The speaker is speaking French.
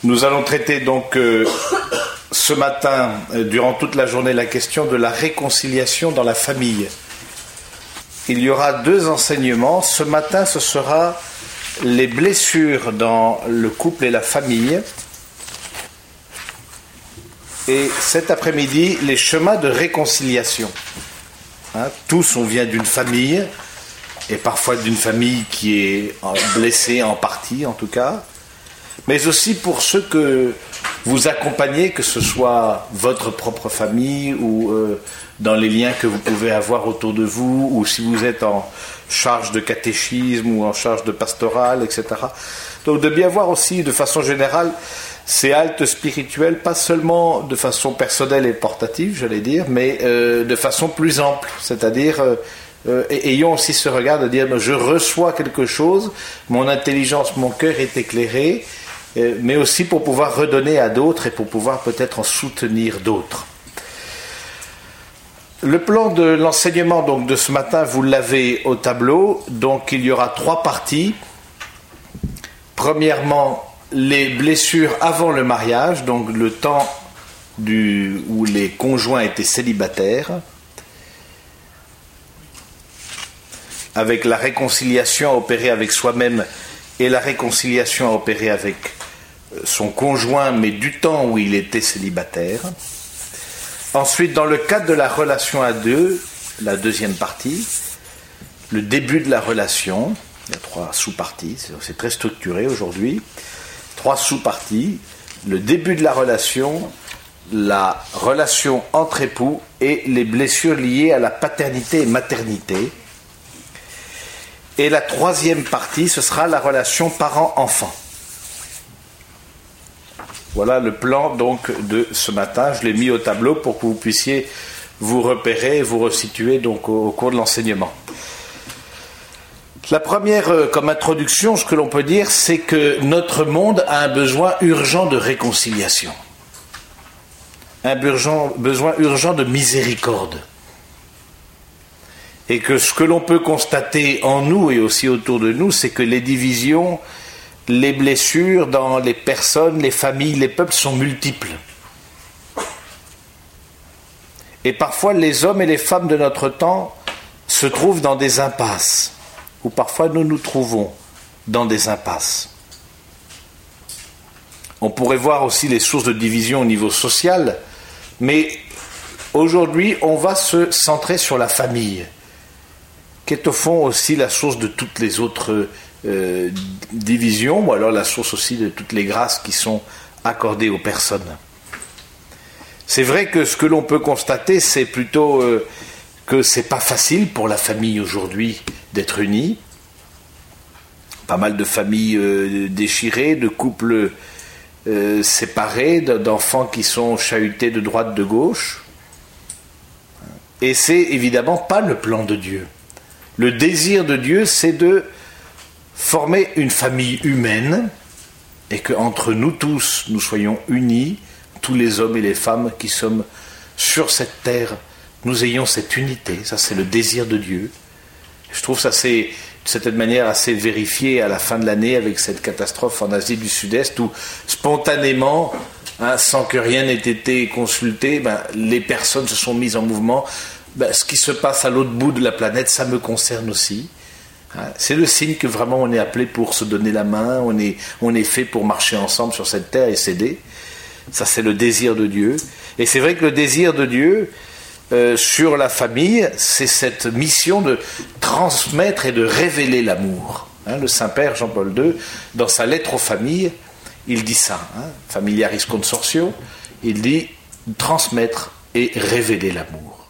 Nous allons traiter donc ce matin, durant toute la journée, la question de la réconciliation dans la famille. Il y aura 2 enseignements. Ce matin, ce sera les blessures dans le couple et la famille. Et cet après-midi, les chemins de réconciliation. Tous, on vient d'une famille, et parfois d'une famille qui est blessée en partie, en tout cas. Mais aussi pour ceux que vous accompagnez, que ce soit votre propre famille ou dans les liens que vous pouvez avoir autour de vous, ou si vous êtes en charge de catéchisme ou en charge de pastoral, etc. Donc de bien voir aussi, de façon générale, ces haltes spirituelles, pas seulement de façon personnelle et portative, j'allais dire, mais de façon plus ample, c'est-à-dire ayons aussi ce regard de dire je reçois quelque chose, mon intelligence, mon cœur est éclairé, mais aussi pour pouvoir redonner à d'autres et pour pouvoir peut-être en soutenir d'autres. Le plan de l'enseignement donc de ce matin, vous l'avez au tableau, donc il y aura 3 parties. Premièrement, les blessures avant le mariage, donc le temps où les conjoints étaient célibataires, avec la réconciliation à opérer avec soi-même et la réconciliation à opérer avec son conjoint, mais du temps où il était célibataire. Ensuite, dans le cadre de la relation à 2, la deuxième partie, le début de la relation, il y a 3 sous-parties, c'est très structuré aujourd'hui, 3 sous-parties, le début de la relation entre époux et les blessures liées à la paternité et maternité. Et la 3e partie, ce sera la relation parent-enfant. Voilà le plan donc de ce matin. Je l'ai mis au tableau pour que vous puissiez vous repérer et vous resituer donc au cours de l'enseignement. La première, comme introduction, ce que l'on peut dire, c'est que notre monde a un besoin urgent de réconciliation. Un besoin urgent de miséricorde. Et que ce que l'on peut constater en nous et aussi autour de nous, c'est que les divisions, les blessures dans les personnes, les familles, les peuples sont multiples. Et parfois, les hommes et les femmes de notre temps se trouvent dans des impasses, ou parfois nous nous trouvons dans des impasses. On pourrait voir aussi les sources de division au niveau social, mais aujourd'hui, on va se centrer sur la famille, qui est au fond aussi la source de toutes les autres divisions, ou alors la source aussi de toutes les grâces qui sont accordées aux personnes. C'est vrai que ce que l'on peut constater, c'est plutôt que c'est pas facile pour la famille aujourd'hui d'être unie. Pas mal de familles déchirées, de couples séparés, d'enfants qui sont chahutés de droite, de gauche. Et c'est évidemment pas le plan de Dieu. Le désir de Dieu, c'est de former une famille humaine et qu'entre nous tous, nous soyons unis, tous les hommes et les femmes qui sommes sur cette terre, nous ayons cette unité. Ça, c'est le désir de Dieu. Je trouve ça, c'est de certaine manière assez vérifié à la fin de l'année avec cette catastrophe en Asie du Sud-Est où spontanément, sans que rien n'ait été consulté, les personnes se sont mises en mouvement. Ce qui se passe à l'autre bout de la planète, ça me concerne aussi. C'est le signe que vraiment on est appelé pour se donner la main, on est fait pour marcher ensemble sur cette terre et s'aider. Ça, c'est le désir de Dieu. Et c'est vrai que le désir de Dieu sur la famille, c'est cette mission de transmettre et de révéler l'amour. Le Saint-Père Jean-Paul II, dans sa lettre aux familles, il dit ça, Familiaris Consortio, il dit transmettre et révéler l'amour.